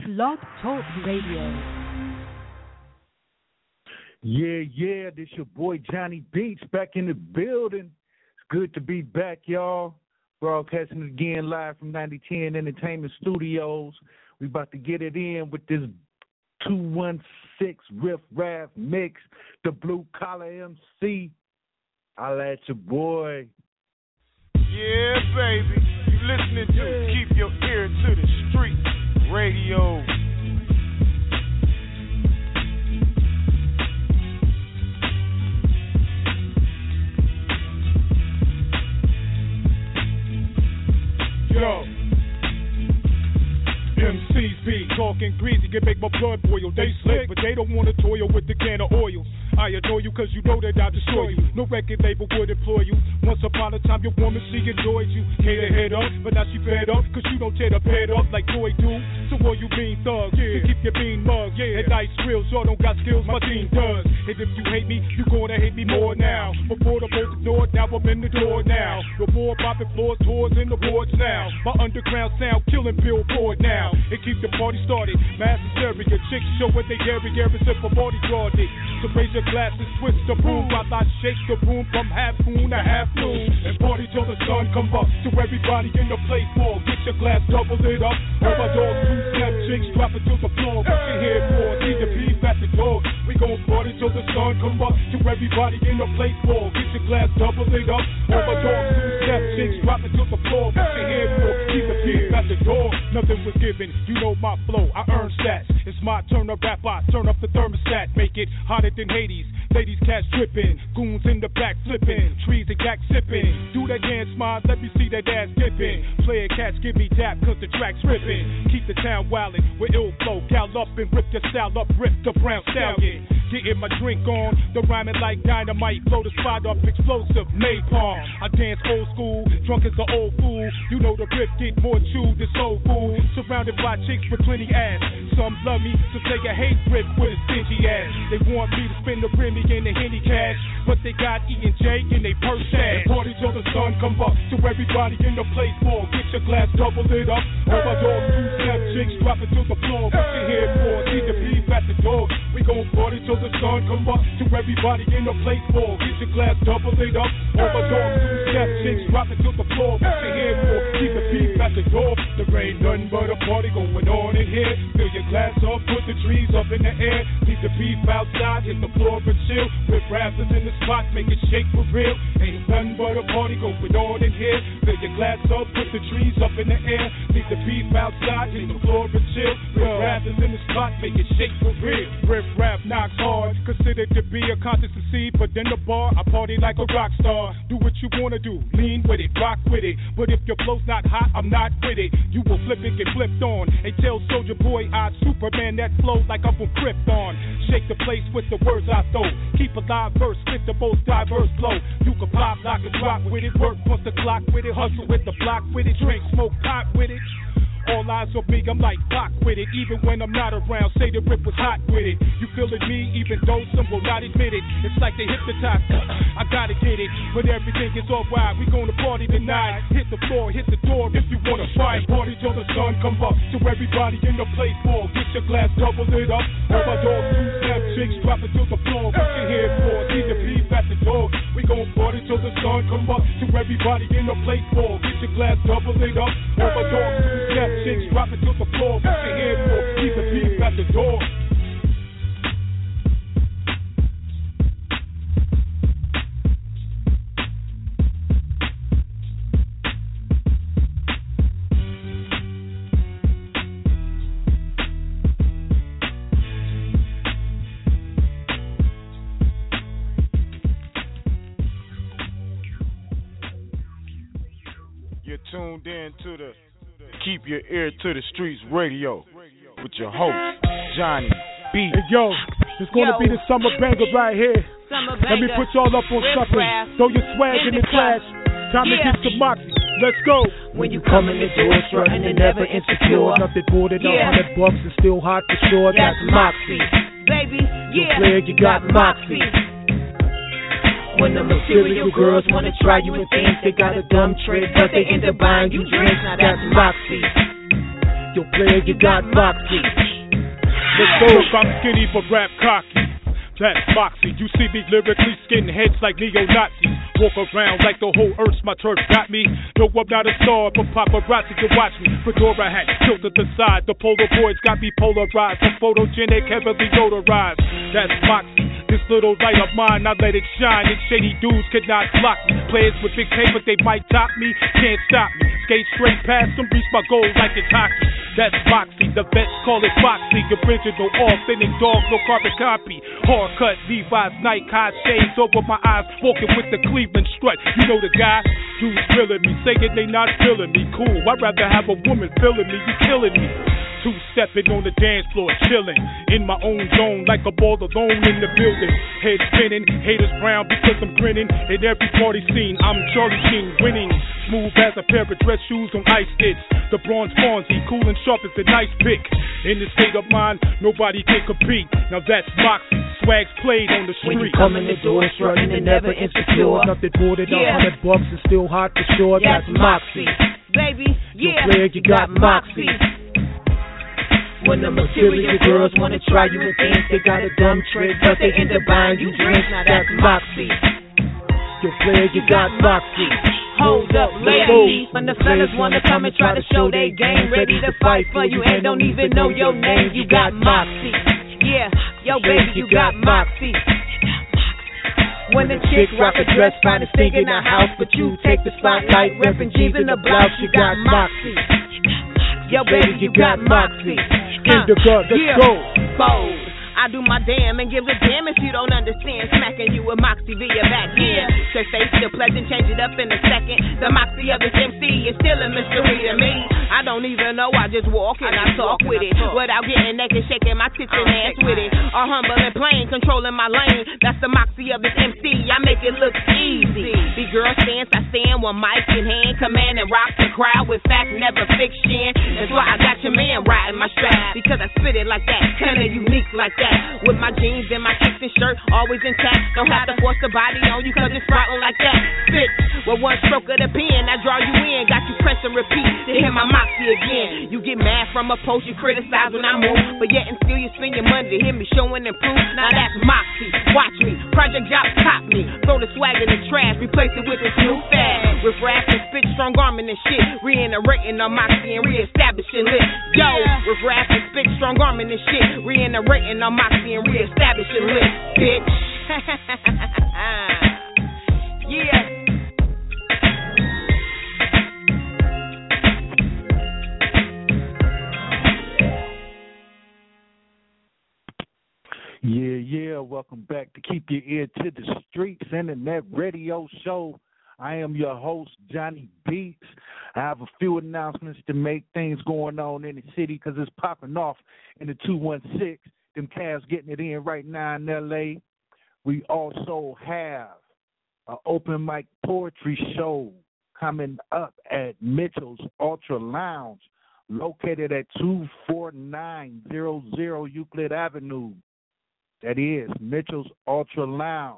Blog Talk Radio. Yeah, this your boy Johnny Beats back in the building. It's good to be back, y'all. Broadcasting again live from 9010 Entertainment Studios. We about to get it in with this 216 Riff Raff mix, the Blue Collar MC. Holla at your boy. Yeah, baby. You listening to Keep Your Ear to the Street Radio. Yo. MCs be talking greasy, can make my blood boil. They slick, but they don't want to toil with the can of oil. I adore you cause you know that I'll destroy you. No record label would employ you. Once upon a time your woman, she enjoyed you. Gave her head up, but now she fed up cause you don't tear the bed up like Joy do. So all you mean thugs, to keep your bean mug. And nice grills, y'all don't got skills, my team does. And if you hate me, you gonna hate me more now. Before the boat ignored, now I'm in the door now. The more popping floors, tours in the boards now. My underground sound killing Billboard now. And keep the party started. Mass hysteria, chicks show what they carry, sip a party guard it. So raise your glasses, twist the broom while I shake the room from half moon to half noon. And party till the sun come up. To everybody in the place more. Get your glass, double it up. All my dogs, two-step chicks, drop it to the floor. What you here for? See the beef at the door. We gon' party till the sun come up. To everybody in the place more. Get your glass, double it up. All my dogs, two-step chicks, drop it to the floor. What you here for? See the beef at the door. Nothing was given, you know my flow. I earn stats. It's my turn to rap. I turn up the thermostat. Make it hotter than Hades. Ladies, cash dripping, goons in the back flipping, trees and yak sipping. Do that dance, smile, let me see that ass dipping. Player cats give me dap, cause the track's ripping. Keep the town wildin' with ill flow, gal up and rip the style up, rip the brown stallion. Getting my drink on, the rhyming like dynamite, blow the spot up, explosive, napalm. I dance old school, drunk as an old fool. You know the rip get more chewed than soul food. Surrounded by chicks with plenty ass. Some love me, so take a hate rip with a stingy ass. They want me to spend the Remy and the Henny cash, but they got E&J in they purse stash. Party till the sun come up, to everybody in the place more. Get your glass, double it up. All my dogs, two-step chicks, drop it to the floor. What you here for? See the beef at the door. We gon' party till the sun come up, to everybody in the place more. Get your glass, double it up. All my dogs, two-step chicks, drop it to the floor. What you here for? See the beef at the door. There ain't nothing but a party going on in here. Fill your glass up, put the trees up in the air. Leave the beef outside, hit the floor and chill. With rappers in the spot, make it shake for real. Ain't nothing but a party going on in here. Fill your glass up, put the trees up in the air. Leave the beef outside, hit the floor and chill. With rappers in the spot, make it shake for real. Riff rap knocks hard, considered to be a contest to see. But in the bar, I party like a rock star. Do what you wanna do, lean with it, rock with it. But if your flow's not hot, I'm not with it. You will flip and get flipped on. And tell Soldier Boy I Superman that flow like I'm from Krypton. Shake the place with the words I throw. Keep a live verse, spit the most diverse flow. You can pop, lock, and drop with it. Work, punch the clock with it. Hustle with the block with it. Drink, smoke pot with it. All eyes on me, I'm like Pac with it. Even when I'm not around, say the rip was hot with it. You feeling me, even though some will not admit it. It's like they hypnotized. I gotta get it, but everything is alright. We gonna party tonight. Hit the floor, hit the door if you wanna fight. Party till the sun come up, to everybody in the place more. Get your glass, double it up. All my dogs, two-step chicks, drop it to the floor. What you here for? See the beef at the door. We gon' party till the sun come up, to everybody in the place more. Get your glass, double it up. All my dogs, two-step chicks, drop it to the floor. What you here for? Keep the beef at the door. You're tuned in to the Keep Your Ear to the Streets Radio with your host, Johnny B. Hey, yo, it's gonna be the summer banger right here. Let me put y'all up on something. Throw your swag in the clash. Time to get some moxie. Let's go. When you come in the door, strutting and never insecure. Nothing more than $100 and still hot for sure. That's moxie, baby. You player, you got moxie. When the material girls wanna try you and think they got a dumb trick, but they end up buying you drinks. Now that's moxie. Yo, player, you got moxie. Let's go. Look, I'm skinny but rap cocky. That's Moxie. You see me lyrically skin heads like neo-Nazis. Walk around like the whole earth's my turf got me. No, I'm not a star, but paparazzi can watch me. Fedora hat tilted to the side. The polar boys got me polarized. I'm photogenic, heavily notarized. That's Moxie. This little light of mine, I let it shine. And shady dudes could not block me. Players with big pay, but they might top me. Can't stop me. Skate straight past them, reach my goal like it's hockey. That's Moxie. The vets call it Foxy. Original, all-thinning dog, no carbon copy. Hard cut, Levi's, Nike, high shades over my eyes, walking with the Cleveland strut. You know the guy? Dudes drilling me, saying they not feeling me. Cool, I'd rather have a woman feeling me. You killing me. Two-stepping on the dance floor, chilling in my own zone like a ball alone in the building. Head spinning, haters brown because I'm grinning. In every party scene, I'm Charlie Sheen, winning. Smooth as a pair of dress shoes on ice sticks. The bronze Fonzie, cool and sharp as a nice pick. In this state of mind, nobody can compete. Now that's Moxie, swags played on the street. When you come in the door, running and never insecure. Nothing more than $100 and still hot for sure. That's Moxie. Baby, Yo, player, you got Moxie. When the material girls wanna try you and think they got a dumb trick, but they end up buying you drinks. Now that's Moxie. Yo, player, you got Moxie. hold up, ladies. When the fellas wanna come and try to show they game, ready to fight for you and don't even know your name, you got Moxie. Yeah, yo baby, you got Moxie. When the chick rock a dress, finest thing in the house, but you take the spotlight, reppin' jeans in the blouse, you got Moxie. Yo baby, you got Moxie. Kindergarten, let's go. Bold. I do my damn and give a damn if you don't understand. Smacking you with Moxie via backhand. Cause they still pleasant, change it up in a second. The Moxie of this MC is still a mystery to me. I don't even know, I just walk and I talk with it. Without getting naked, shaking my tits and ass with it. Or humble and plain, controlling my lane. That's the Moxie of this MC, I make it look easy. The girl stance, I stand with mic in hand. Command and rock the crowd with facts, never fiction. That's why I got your man riding my strap. Because I spit it like that, kinda unique like that. With my jeans and my kicks and shirt always intact. Don't have to force the body on you cause it's sprouting like that. Spit with one stroke of the pen, I draw you in. Got you press and repeat to hear my Moxie again. You get mad from a post, you criticize when I move, but yet and still you spend your money to hear me showing and proof. Now that's Moxie, watch me. Project Job cop me. Throw the swag in the trash, replace it with this new fad. With rap and spit, strong arming and shit. Reiterating on Moxie and reestablishing lit. Yo, with rap and spit, strong arming and shit. Reiterating on Moxie and reestablishing lit, bitch. Yeah. Yeah, welcome back to Keep Your Ear to the Streets Internet Radio Show. I am your host, Johnny Beats. I have a few announcements to make, things going on in the city because it's popping off in the 216. Them Cavs getting it in right now in L.A. We also have an open mic poetry show coming up at Mitchell's Ultra Lounge, located at 24900 Euclid Avenue. That is Mitchell's Ultra Lounge,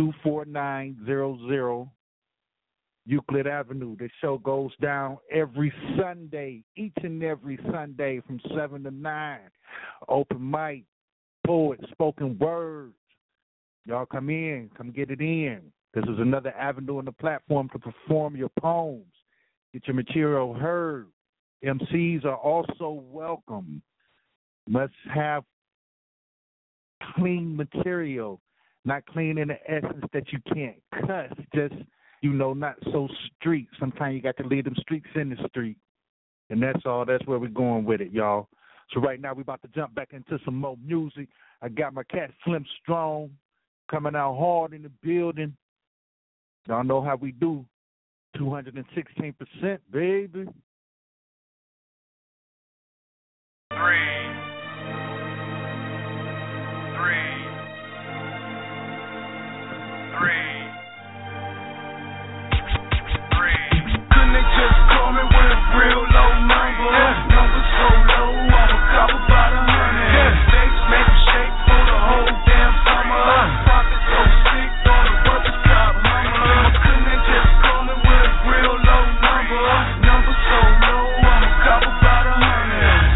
24900 Euclid Avenue. The show goes down every Sunday, each and every Sunday from 7 to 9. Open mic, poets, spoken words. Y'all come in, come get it in. This is another avenue and a platform to perform your poems, get your material heard. MCs are also welcome. Must have clean material, not clean in the essence that you can't cuss, just, not so street. Sometimes you got to leave them streets in the street. And that's all. That's where we're going with it, y'all. So right now we're about to jump back into some more music. I got my cat Slim Strong coming out hard in the building. Y'all know how we do. 216%, baby. 3. Couldn't they just call me with a real low number? Number so low, I'm a couple by the 100. Steaks make me shake for the whole damn summer. Pocket so sick, on the workers' cop Hummer. Couldn't they just call me with a real low number? Number so low, I'm a couple by the 100.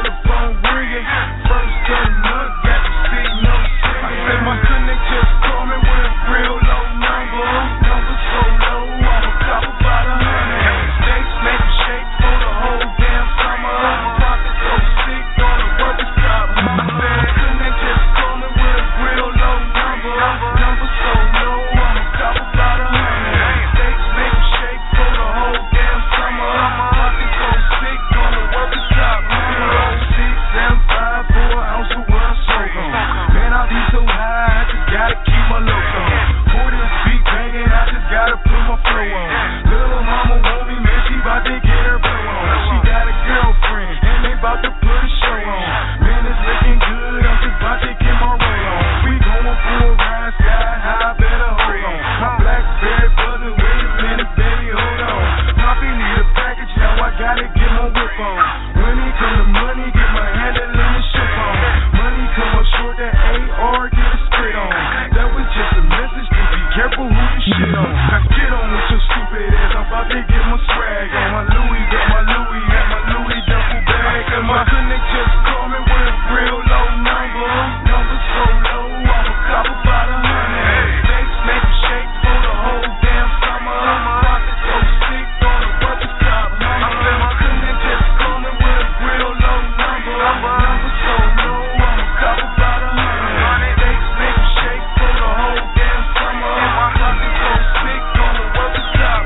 the phone ringing. First of the month, got the stick, no singing. I said my son, they just call me with a real low number. Number so low, I'ma cop about 100. Steaks make them shake for the whole damn summer. Pocket so sick, on the workers' top. I said my son, they just call me with a real low number. Number so low, I'ma cop about 100. Steaks make them shake for the whole damn summer. Pocket so sick, on the workers' top. 675 for an ounce of what I soak on. Man, I be so high, I just gotta keep my look on. For this beat banging, I just gotta put my flow on. Little mama want me, man, she bout to get her blow on. She got a girlfriend, and they bout to put a show on. Man, it's looking good, I'm just bout to get my roll on. We going for a ride, sky high, better hold on. My Blackberry buzzing, wait a minute, baby, hold on. Poppy need a package, now I gotta get my whip on. When it come to money, get my handle in the ship on. Money come up short, that AR get a spit on. That was just a message to be careful who you shit on. Now get on with your stupid ass, I'm about to get my swag on. My Louis, got my Louis, got my Louis duffel bag. And my son, they just call me with a real low number. Number so low, I'ma cop about 100. Steaks make them shake for the whole damn summer. Pocket so sick, on the workers' top. I said my son, they just call me with a real low number. Number so low, I'ma cop about 100. Steaks make them shake for the whole damn summer. Pocket so sick, on the workers' top.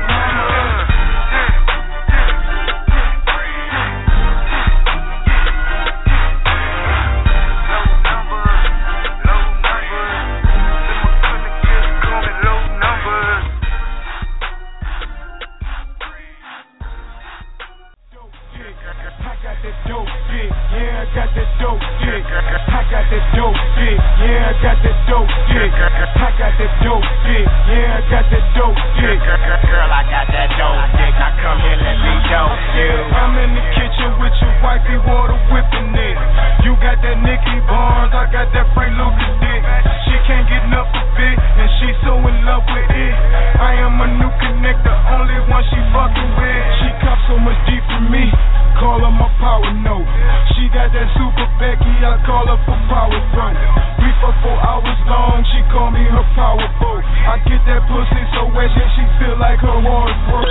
I got that dope dick, yeah, I got that dope dick. I got that dope dick, yeah, I got that dope dick. I got that dope dick, yeah, I got that dope dick. Girl, I got that dope dick. Now come here, let me dope you. I'm in the kitchen with your wifey, water whipping it. You got that Nicky Barnes, I got that Frank Lucas dick. She can't get enough of it, and she's so in love with it. I am a new connector, only one she fucking with. She cops so much deep for me, call her my power note. She got that super Becky, I call her for power throw. We fuck 4 hours long, she call me her power boat. I get that pussy so wet, she feel like her water broke.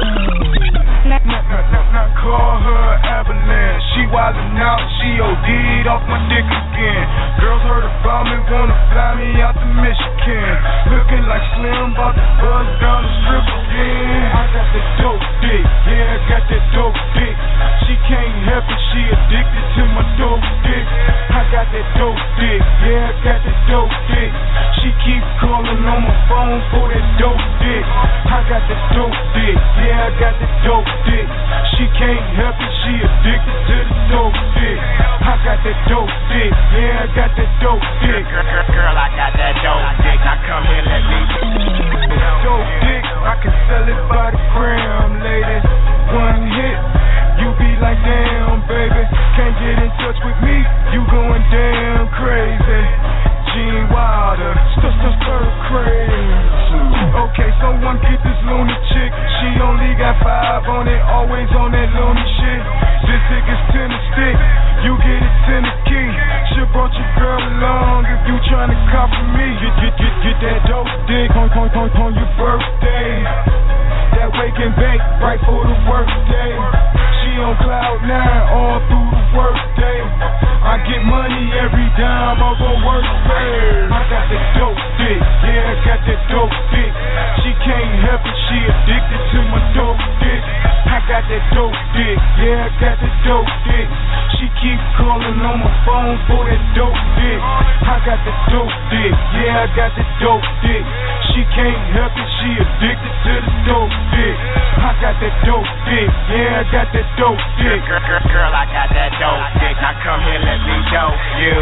Not call her avalanche. She wildin' out, she OD'd off my dick again. Girls heard about me, wanna fly me out to Michigan. Looking like Slim, bout to buzz down the strip again. I got that dope dick, yeah, I got that dope dick. She can't help it, she addicted to my dope dick. I got that dope dick, yeah, I got that dope dick. She keep calling on my phone for that dope dick. I got that dope dick, yeah, I got that dope dick. She can't help it, she addicted to the dope dick. I got that dope dick, yeah, I got that dope dick. Girl, I got that dope dick. Now come here, let me dope dick, I can sell it by the gram, lady. One hit, you be like, damn, baby. Can't get in touch with me, you going damn crazy. Gene Wilder, stir crazy. Okay, someone get this loony chick. She only got 5 on it, always on that loony shit. This dick is 10 to stick, you get it 10 to key. She brought your girl along if you tryna cop from me. Get that dope dick on your birthday. That wake and bake right for the work day. She on cloud 9 all through the work day. I get money every dime of her work pay. I got that dope dick, yeah, I got that dope dick. She can't help it, she addicted to my dope dick. I got that dope dick, yeah, I got that dope dick. She keep calling on my phone for that dope dick. I got that dope dick, yeah, I got that dope dick. She can't help it, she addicted to the dope dick. I got that dope dick, yeah, I got that dope dick. Girl, I got that dope dick. Now come here, let me dope you.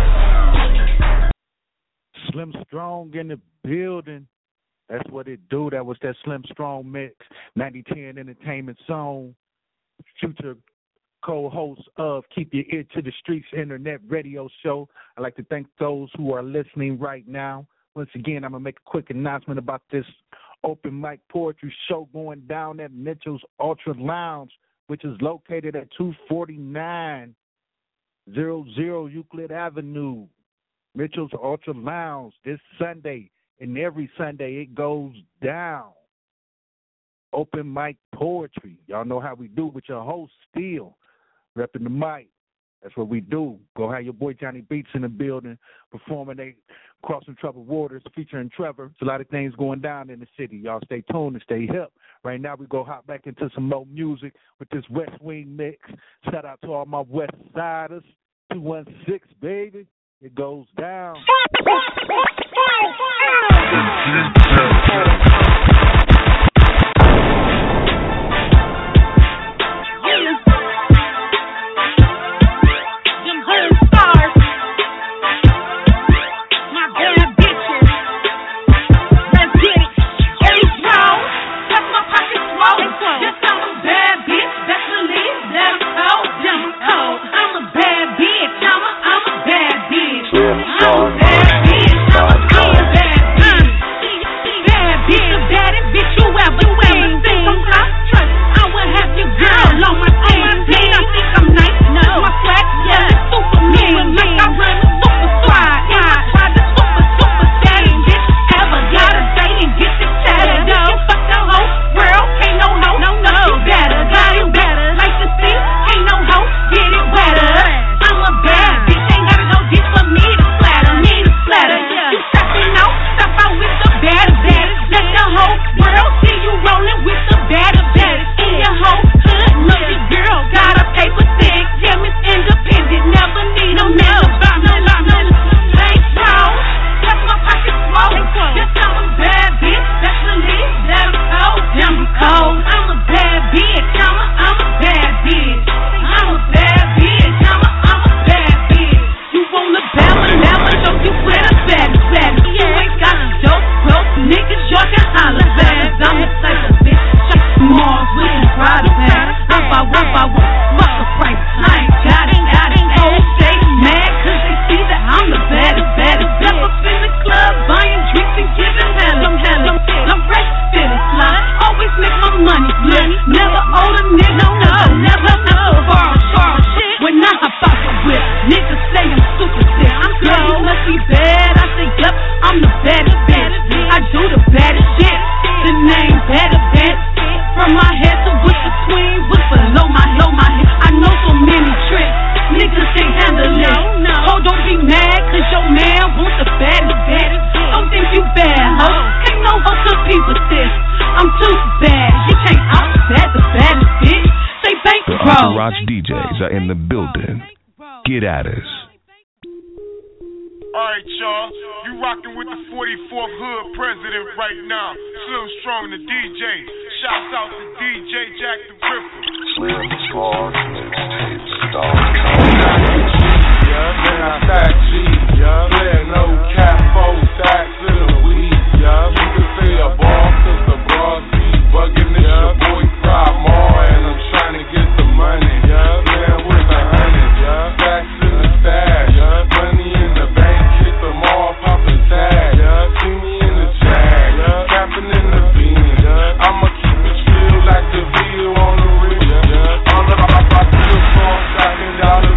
Slim Strong in the building. That's what it do. That was that Slim Strong mix. 9010 Entertainment Zone. Future co-host of Keep Your Ear to the Streets Internet Radio Show. I'd like to thank those who are listening right now. Once again, I'm going to make a quick announcement about this open mic poetry show going down at Mitchell's Ultra Lounge, which is located at 249 00 Euclid Avenue, Mitchell's Ultra Lounge, this Sunday. And every Sunday it goes down. Open mic poetry. Y'all know how we do with your host, Steel, repping the mic. That's what we do. Go have your boy Johnny Beats in the building, performing they Crossing Troubled Waters, featuring Trevor. There's a lot of things going down in the city. Y'all stay tuned and stay hip. Right now we go hop back into some more music with this West Wing mix. Shout out to all my West Siders. 216, baby. It goes down. DJs are in the building. Get at us. Alright, y'all. You rocking with the 44th Hood President right now. Slim Strong, the DJ. Shouts out to DJ Jack the Ripper. Slim Strong, Stack G, yeah, no cap, 4 stacks in a week, yeah. You can say a ball, cause the broad seat bugging this your boy Pride Mar, and I'm trying to get the money, yeah. Man with the honey, yeah. Stacks in the stash, yeah. Money in the bank, hit them all, pop a tag, yeah. See me in the jag, yeah. Capping in the bean, yeah. I'ma keep it chill like the video on the rig, yeah. On the I feel strong, stacking dollars.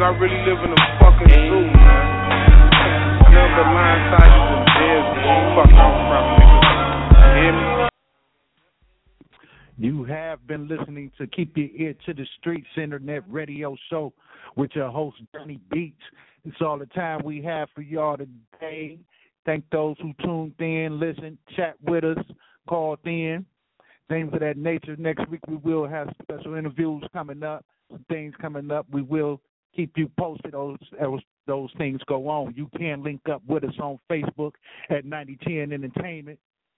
I really live in a fucking zoo, man. I never been lying tigers and bears and fuck off from niggas. You hear me? You have been listening to Keep Your Ear to the Streets Internet Radio Show with your host, Johnny Beats. It's all the time we have for y'all today. Thank those who tuned in, listened, chat with us, called in, things of that nature. Next week we will have special interviews coming up, some things coming up. We will keep you posted as those things go on. You can link up with us on Facebook at 9010 Entertainment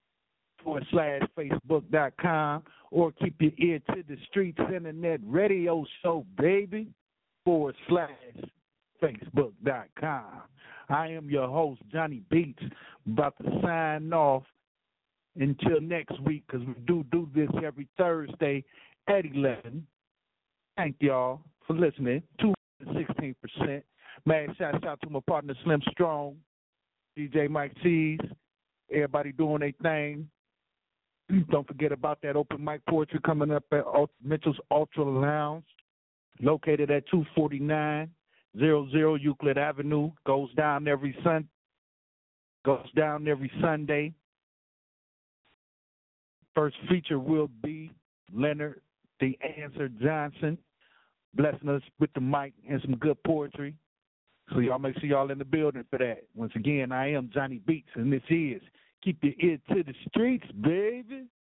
/Facebook.com or Keep Your Ear to the Streets Internet Radio Show, baby, /Facebook.com. I am your host, Johnny Beats, about to sign off until next week because we do this every Thursday at 11. Thank y'all for listening. 216%. Man, shout out to my partner Slim Strong, DJ Mike Cheese, everybody doing their thing. Don't forget about that open mic poetry coming up at Mitchell's Ultra Lounge, located at 24900 Euclid Avenue. Goes down every Sunday. First feature will be Leonard the Answer Johnson, blessing us with the mic and some good poetry. So y'all make sure y'all in the building for that. Once again, I am Johnny Beats, and this is Keep Your Ear to the Streets, baby.